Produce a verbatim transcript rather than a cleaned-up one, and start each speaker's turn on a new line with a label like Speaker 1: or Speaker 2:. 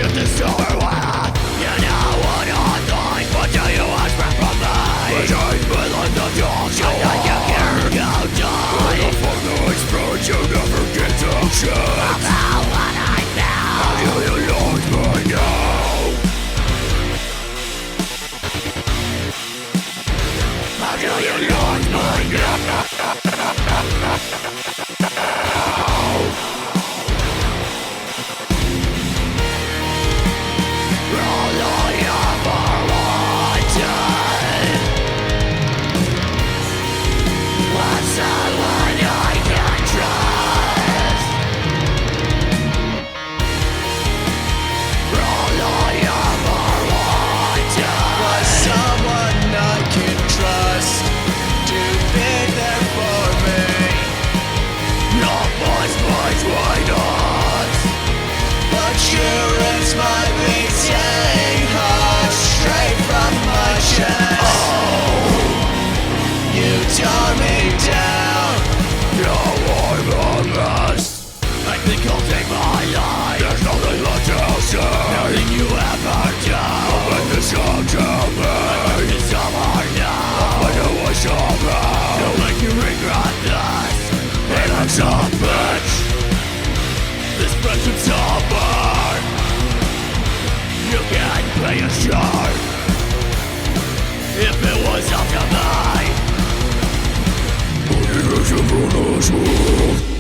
Speaker 1: If this over with, you know what I think. What do you expect from me? But I've been like the dog, so I can care you die. When the further explodes, you never get to shit. About what I know. How do you lose me now? How do you lose me now?
Speaker 2: Insurance might be taking heart straight from my chest. You tore me down.
Speaker 1: Now I'm a mess. I think I'll take my life. There's nothing left to say. Nothing you ever do. I'll make this come to me. I make this summer now. I know I shall be. Don't make you regret this. Hey, that's a bitch. This friendship's over. You can't pay a shot. If it was up to me.
Speaker 3: Universe of Runners World.